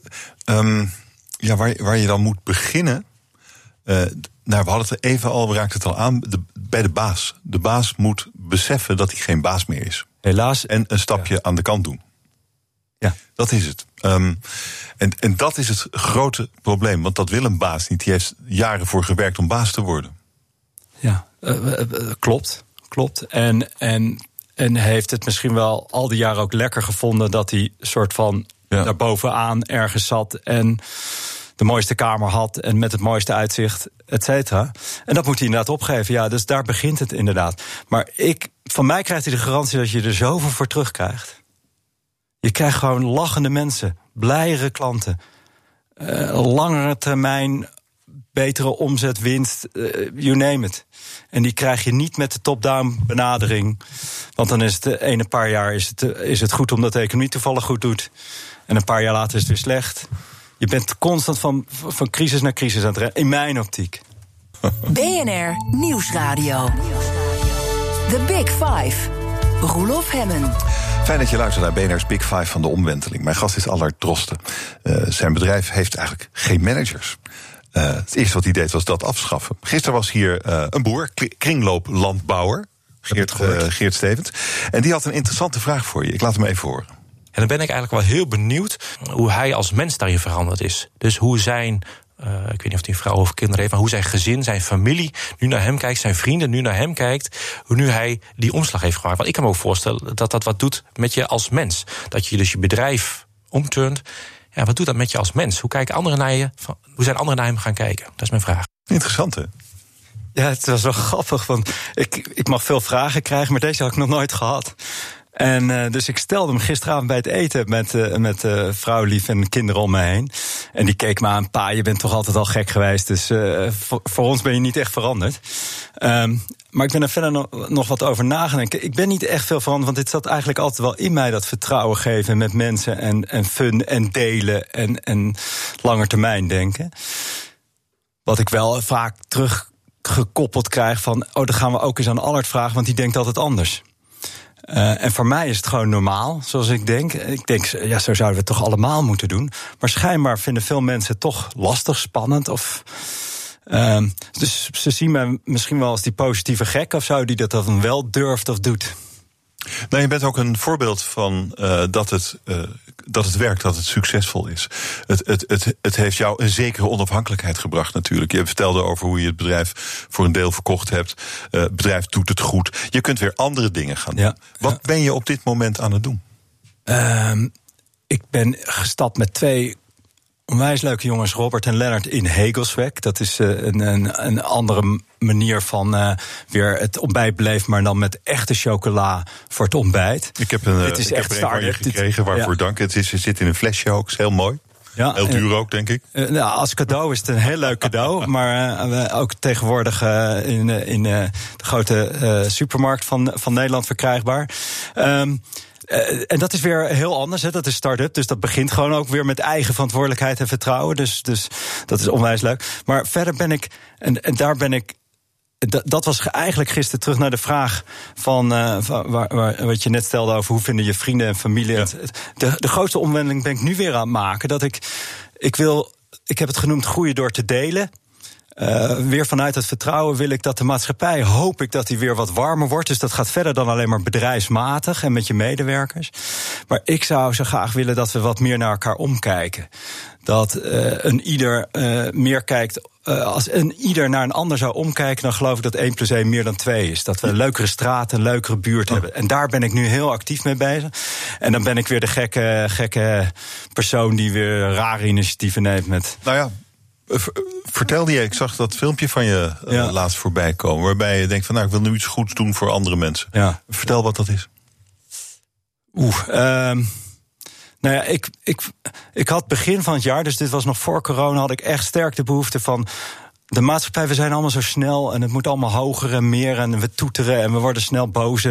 Waar je dan moet beginnen... we hadden het er even al, we raakten het al aan... bij de baas. De baas moet beseffen dat hij geen baas meer is. Helaas. En een stapje aan de kant doen. Ja. Dat is het. En dat is het grote probleem. Want dat wil een baas niet. Die heeft jaren voor gewerkt om baas te worden. Ja, klopt. En heeft het misschien wel al die jaren ook lekker gevonden... dat hij soort van daar bovenaan ergens zat... en de mooiste kamer had en met het mooiste uitzicht, et cetera. En dat moet hij inderdaad opgeven. Ja, dus daar begint het inderdaad. Maar van mij krijgt hij de garantie dat je er zoveel voor terugkrijgt. Je krijgt gewoon lachende mensen, blijere klanten... langere termijn... betere omzet, winst, you name it. En die krijg je niet met de top-down benadering. Want dan is het ene paar jaar is het goed omdat de economie toevallig goed doet. En een paar jaar later is het weer slecht. Je bent constant van crisis naar crisis aan het rennen, in mijn optiek. BNR Nieuwsradio. The Big Five. Roelof Hemmen. Fijn dat je luistert naar BNR's Big Five van de omwenteling. Mijn gast is Allard Drosten. Zijn bedrijf heeft eigenlijk geen managers. Het eerste wat hij deed was dat afschaffen. Gisteren was hier een boer, kringlooplandbouwer, Geert Stevens. En die had een interessante vraag voor je. Ik laat hem even horen. En dan ben ik eigenlijk wel heel benieuwd hoe hij als mens daarin veranderd is. Dus hoe zijn, ik weet niet of hij een vrouw of kinderen heeft... maar hoe zijn gezin, zijn familie nu naar hem kijkt... zijn vrienden nu naar hem kijkt, hoe nu hij die omslag heeft gemaakt. Want ik kan me ook voorstellen dat dat wat doet met je als mens. Dat je dus je bedrijf omturnt... Ja, wat doet dat met je als mens? Hoe kijken anderen naar je? Hoe zijn anderen naar hem gaan kijken? Dat is mijn vraag. Interessant, hè? Ja, het was wel grappig, want ik mag veel vragen krijgen... maar deze had ik nog nooit gehad. En dus ik stelde hem gisteravond bij het eten met vrouwlief en kinderen om me heen. En die keek me aan, pa, je bent toch altijd al gek geweest. Dus voor ons ben je niet echt veranderd. Maar ik ben er verder nog wat over nagedacht. Ik ben niet echt veel veranderd, want dit zat eigenlijk altijd wel in mij, dat vertrouwen geven met mensen en fun en delen en langetermijn denken. Wat ik wel vaak teruggekoppeld krijg van, dan gaan we ook eens aan Allard vragen, want die denkt altijd anders. En voor mij is het gewoon normaal, zoals ik denk. Ik denk, zo zouden we het toch allemaal moeten doen. Maar schijnbaar vinden veel mensen het toch lastig, spannend of... Dus ze zien mij misschien wel als die positieve gek of zo, die dat dan wel durft of doet. Nou, je bent ook een voorbeeld van dat het werkt, dat het succesvol is. Het heeft jou een zekere onafhankelijkheid gebracht natuurlijk. Je vertelde over hoe je het bedrijf voor een deel verkocht hebt. Het bedrijf doet het goed. Je kunt weer andere dingen gaan doen. Ja. Wat ben je op dit moment aan het doen? Ik ben gestapt met 2... onwijs leuke jongens, Robert en Lennart, in Hegelsweg. Dat is een andere manier van weer het ontbijt beleven, maar dan met echte chocola voor het ontbijt. Ik heb een van je gekregen, waarvoor dank. Het zit in een flesje ook, is heel mooi. Ja, heel duur ook, denk ik. Als cadeau is het een heel leuk cadeau. Maar ook tegenwoordig in de grote supermarkt van Nederland verkrijgbaar. En dat is weer heel anders, hè. Dat is start-up, dus dat begint gewoon ook weer met eigen verantwoordelijkheid en vertrouwen. Dus dat is onwijs leuk. Maar verder ben ik, en daar ben ik... Dat was eigenlijk gisteren terug naar de vraag van wat je net stelde over hoe vinden je vrienden en familie. Ja. De grootste omwenteling ben ik nu weer aan het maken. Dat ik heb het genoemd groeien door te delen. Weer vanuit het vertrouwen wil ik dat de maatschappij, hoop ik dat die weer wat warmer wordt. Dus dat gaat verder dan alleen maar bedrijfsmatig en met je medewerkers. Maar ik zou zo graag willen dat we wat meer naar elkaar omkijken. Dat een ieder meer kijkt. Als een ieder naar een ander zou omkijken, dan geloof ik dat 1 + 1 meer dan 2 is. Dat we een leukere straat, een leukere buurt hebben. En daar ben ik nu heel actief mee bezig. En dan ben ik weer de gekke persoon die weer rare initiatieven neemt met... Nou ja. Vertelde je, ik zag dat filmpje van je laatst voorbij komen, waarbij je denkt van, ik wil nu iets goeds doen voor andere mensen. Ja. Vertel wat dat is. Nou ja, ik had begin van het jaar, dus dit was nog voor corona, had ik echt sterk de behoefte van... De maatschappij, we zijn allemaal zo snel en het moet allemaal hoger en meer en we toeteren en we worden snel boos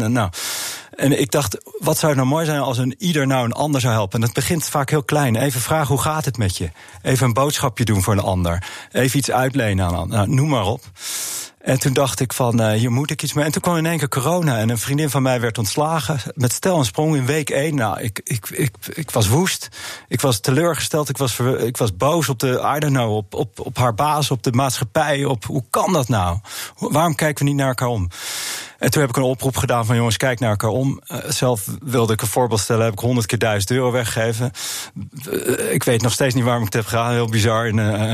En ik dacht, wat zou het nou mooi zijn als een ieder nou een ander zou helpen? En het begint vaak heel klein. Even vragen, hoe gaat het met je? Even een boodschapje doen voor een ander. Even iets uitlenen aan een ander. Nou, noem maar op. En toen dacht ik van, hier moet ik iets mee. En toen kwam in één keer corona en een vriendin van mij werd ontslagen. Met stel en sprong in week 1. Nou, ik was woest. Ik was teleurgesteld. Ik was boos op op haar baas, op de maatschappij. Hoe kan dat nou? Waarom kijken we niet naar elkaar om? En toen heb ik een oproep gedaan van, jongens, kijk naar elkaar om. Zelf wilde ik een voorbeeld stellen, heb ik 100 keer €1000 weggegeven. Ik weet nog steeds niet waarom ik het heb gedaan, heel bizar.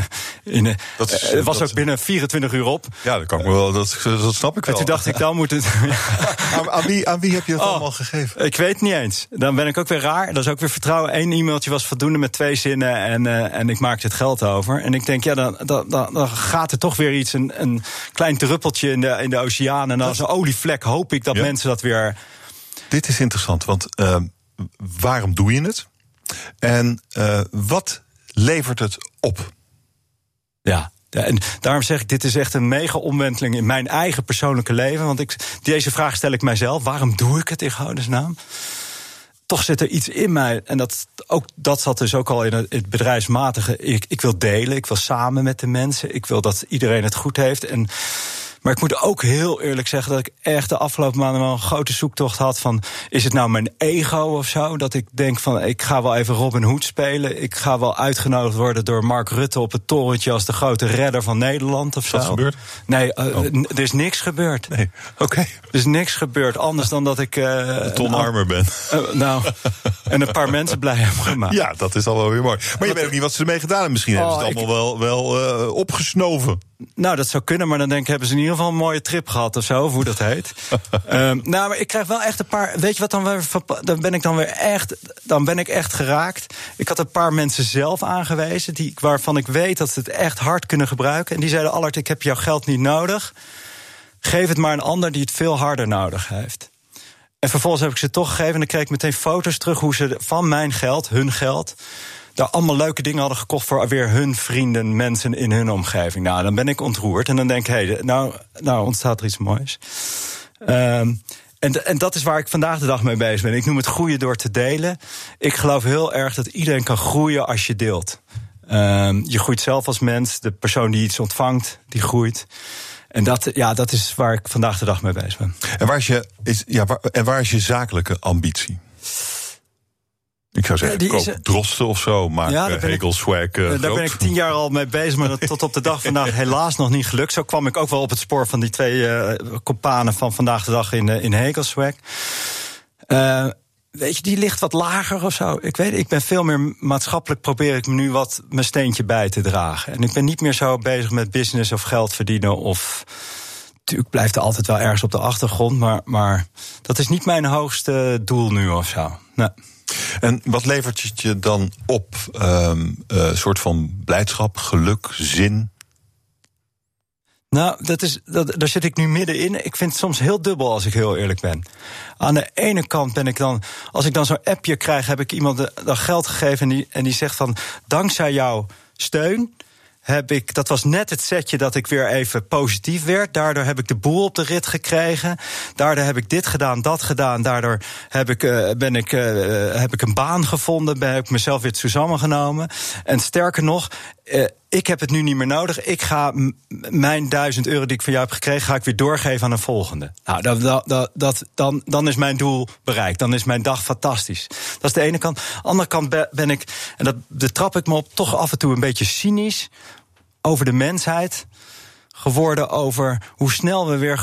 Het was ook binnen 24 uur op. Ja, dat kan ik wel, dat snap ik wel. En toen dacht ik, dan moet het... Aan wie heb je het allemaal gegeven? Ik weet het niet eens. Dan ben ik ook weer raar. Dat is ook weer vertrouwen. 1 e-mailtje was voldoende met 2 zinnen en ik maakte het geld over. En ik denk, dan gaat er toch weer iets, een klein druppeltje in de oceaan. En dan zo'n olievlek hoop ik dat mensen dat weer... Dit is interessant, want waarom doe je het? En wat levert het op? Ja, en daarom zeg ik, dit is echt een mega omwenteling in mijn eigen persoonlijke leven. Want deze vraag stel ik mijzelf. Waarom doe ik het in godesnaam? Toch zit er iets in mij. En dat zat dus ook al in het bedrijfsmatige. Ik wil delen, ik wil samen met de mensen. Ik wil dat iedereen het goed heeft. Maar ik moet ook heel eerlijk zeggen dat ik echt de afgelopen maanden wel een grote zoektocht had van, is het nou mijn ego of zo? Dat ik denk van, ik ga wel even Robin Hood spelen. Ik ga wel uitgenodigd worden door Mark Rutte op het torentje als de grote redder van Nederland of zo. Wat gebeurt? Nee, er is niks gebeurd. Nee, oké. Er is niks gebeurd, anders dan dat ik... Ton Armer ben. En een paar mensen blij heb gemaakt. Ja, dat is al wel weer mooi. Maar je weet ook niet wat ze ermee gedaan hebben. Misschien hebben ze het allemaal wel opgesnoven. Nou, dat zou kunnen, maar dan denk ik, hebben ze in ieder geval een mooie trip gehad of zo, of hoe dat heet. Maar ik krijg wel echt een paar... Weet je wat dan weer... Dan ben ik echt geraakt. Ik had een paar mensen zelf aangewezen, waarvan ik weet dat ze het echt hard kunnen gebruiken. En die zeiden, Allard, ik heb jouw geld niet nodig. Geef het maar een ander die het veel harder nodig heeft. En vervolgens heb ik ze toch gegeven en dan kreeg ik meteen foto's terug hoe ze van mijn geld, hun geld, daar allemaal leuke dingen hadden gekocht voor weer hun vrienden, mensen in hun omgeving. Nou, dan ben ik ontroerd en dan denk ik, nou ontstaat er iets moois. En dat is waar ik vandaag de dag mee bezig ben. Ik noem het groeien door te delen. Ik geloof heel erg dat iedereen kan groeien als je deelt. Je groeit zelf als mens, de persoon die iets ontvangt, die groeit. En dat is waar ik vandaag de dag mee bezig ben. En waar is je zakelijke ambitie? Ik zou zeggen, koop Drosten of zo, maak Hegel Swag daar ben ik 10 jaar al mee bezig, maar dat tot op de dag vandaag helaas nog niet gelukt. Zo kwam ik ook wel op het spoor van die 2 kompanen van vandaag de dag in Hegel Swag. Weet je, die ligt wat lager of zo. Ik ben veel meer maatschappelijk, probeer ik me nu wat mijn steentje bij te dragen. En ik ben niet meer zo bezig met business of geld verdienen of... Natuurlijk blijft er altijd wel ergens op de achtergrond, maar dat is niet mijn hoogste doel nu of zo. Nee. En wat levert het je dan op? Soort van blijdschap, geluk, zin? Nou, daar zit ik nu middenin. Ik vind het soms heel dubbel, als ik heel eerlijk ben. Aan de ene kant ben ik dan, als ik dan zo'n appje krijg, heb ik iemand dan geld gegeven en die zegt van, dankzij jouw steun dat was net het setje dat ik weer even positief werd. Daardoor heb ik de boel op de rit gekregen. Daardoor heb ik dit gedaan, dat gedaan. Daardoor heb ik een baan gevonden. Heb ik mezelf weer samengenomen. En sterker nog, ik heb het nu niet meer nodig. Ik ga mijn €1000 die ik van jou heb gekregen, ga ik weer doorgeven aan een volgende. Nou, dan is mijn doel bereikt. Dan is mijn dag fantastisch. Dat is de ene kant. Aan de andere kant ben ik, en dat betrap ik me op, toch af en toe een beetje cynisch over de mensheid geworden, over hoe snel we weer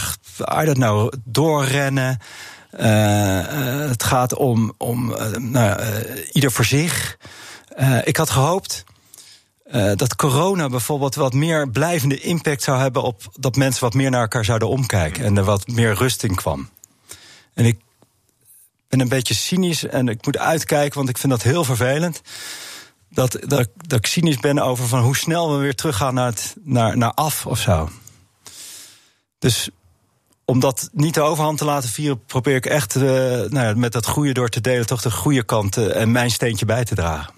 doorrennen. Het gaat om ieder voor zich. Ik had gehoopt dat corona bijvoorbeeld wat meer blijvende impact zou hebben op dat mensen wat meer naar elkaar zouden omkijken en er wat meer rust in kwam. En ik ben een beetje cynisch en ik moet uitkijken, want ik vind dat heel vervelend. Dat ik cynisch ben over van hoe snel we weer teruggaan naar af of zo. Dus om dat niet de overhand te laten vieren, probeer ik echt met dat groeien door te delen toch de goede kant en mijn steentje bij te dragen.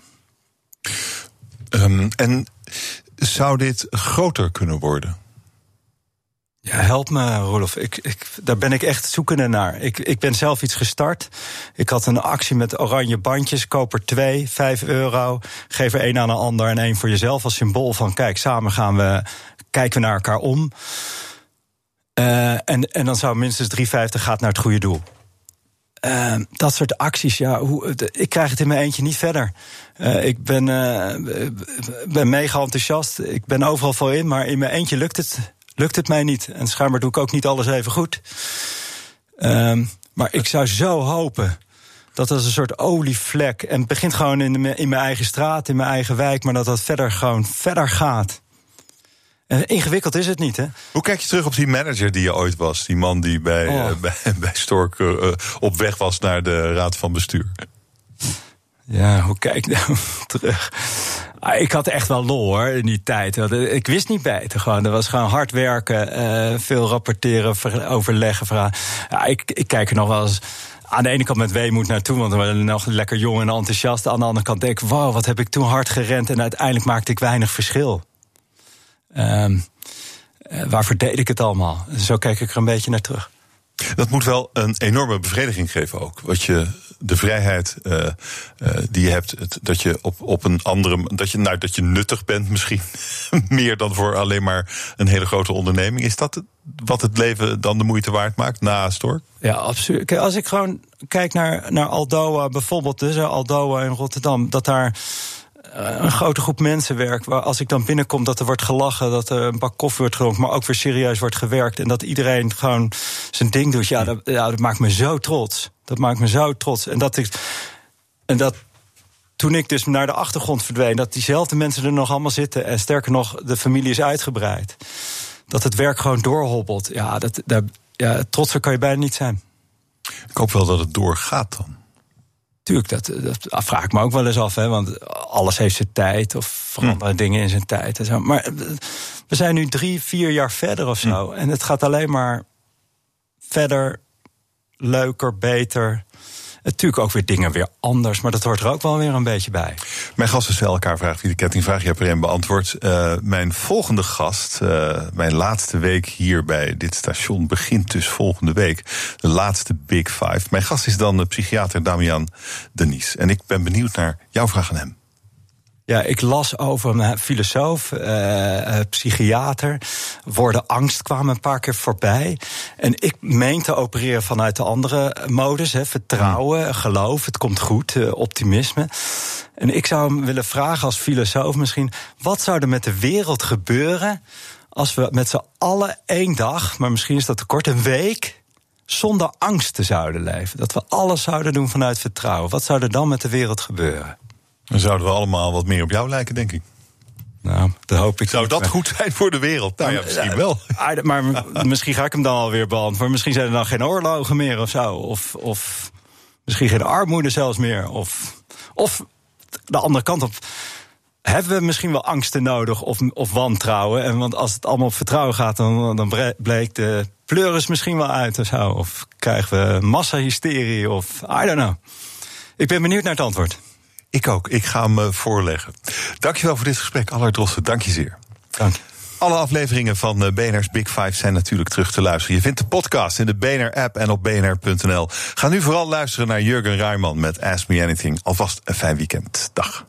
En zou dit groter kunnen worden? Ja, help me, Roelof. Daar ben ik echt zoekende naar. Ik ben zelf iets gestart. Ik had een actie met oranje bandjes. Koop er 2, €5. Geef er 1 aan een ander en 1 voor jezelf. Als symbool van, kijk, samen kijken we naar elkaar om. En dan zou minstens €3,50 gaat naar het goede doel. Dat soort acties, ik krijg het in mijn eentje niet verder. Ik ben mega enthousiast. Ik ben overal voor in, maar in mijn eentje lukt het mij niet. En schijnbaar doe ik ook niet alles even goed. Maar ik zou zo hopen dat als een soort olievlek, en het begint gewoon in mijn eigen straat, in mijn eigen wijk, maar dat verder gaat. Ingewikkeld is het niet, hè? Hoe kijk je terug op die manager die je ooit was? Die man die bij Stork op weg was naar de raad van bestuur. Ja, hoe kijk ik nou terug? Ik had echt wel lol, hoor, in die tijd. Ik wist niet beter gewoon. Er was gewoon hard werken, veel rapporteren, overleggen. Ja, ik kijk er nog wel eens aan de ene kant met weemoed naartoe, want we waren nog lekker jong en enthousiast. Aan de andere kant denk ik, wow, wat heb ik toen hard gerend en uiteindelijk maakte ik weinig verschil. Waarvoor deed ik het allemaal? Zo kijk ik er een beetje naar terug. Dat moet wel een enorme bevrediging geven ook. De vrijheid die je hebt, dat je op een andere, dat je nuttig bent misschien meer dan voor alleen maar een hele grote onderneming. Is dat wat het leven dan de moeite waard maakt na Stork? Ja, absoluut. Kijk, als ik gewoon kijk naar Aldoa bijvoorbeeld, dus Aldoa in Rotterdam, dat daar een grote groep mensen werkt, waar als ik dan binnenkom dat er wordt gelachen, dat er een bak koffie wordt gedronken, maar ook weer serieus wordt gewerkt en dat iedereen gewoon zijn ding doet. Dat maakt me zo trots. Dat maakt me zo trots. En dat toen ik dus naar de achtergrond verdween, dat diezelfde mensen er nog allemaal zitten en sterker nog, de familie is uitgebreid. Dat het werk gewoon doorhobbelt. Trotser kan je bijna niet zijn. Ik hoop wel dat het doorgaat dan. Tuurlijk, dat vraag ik me ook wel eens af, hè, want alles heeft zijn tijd of veranderen dingen in zijn tijd. En zo. Maar we zijn nu 3-4 jaar verder of zo. En het gaat alleen maar verder leuker, beter. Natuurlijk ook weer dingen weer anders, maar dat hoort er ook wel weer een beetje bij. Mijn gasten stellen elkaar vragen via de kettingvraag. Je hebt er een beantwoord. Mijn volgende gast, mijn laatste week hier bij dit station, begint dus volgende week. De laatste Big Five. Mijn gast is dan de psychiater Damian Denies. En ik ben benieuwd naar jouw vraag aan hem. Ja, ik las over een filosoof, psychiater. Woorden angst kwamen een paar keer voorbij. En ik meen te opereren vanuit de andere modus. Vertrouwen, geloof, het komt goed, optimisme. En ik zou hem willen vragen als filosoof misschien, wat zou er met de wereld gebeuren als we met z'n allen 1 dag, maar misschien is dat te kort, een week, zonder angsten zouden leven? Dat we alles zouden doen vanuit vertrouwen. Wat zou er dan met de wereld gebeuren? Dan zouden we allemaal wat meer op jou lijken, denk ik. Nou, dat hoop ik. Zou dat goed zijn voor de wereld? Nou ja, misschien wel. Maar misschien ga ik hem dan alweer beantwoorden. Misschien zijn er dan geen oorlogen meer of zo. Of misschien geen armoede zelfs meer. Of de andere kant op. Hebben we misschien wel angsten nodig of wantrouwen? En want als het allemaal op vertrouwen gaat, dan bleek de pleuris misschien wel uit of zo. Of krijgen we massahysterie of I don't know. Ik ben benieuwd naar het antwoord. Ik ook. Ik ga hem voorleggen. Dankjewel voor dit gesprek, Allard Drosten. Dank je zeer. Dank je. Alle afleveringen van BNR's Big Five zijn natuurlijk terug te luisteren. Je vindt de podcast in de BNR-app en op bnr.nl. Ga nu vooral luisteren naar Jurgen Rijman met Ask Me Anything. Alvast een fijn weekend. Dag.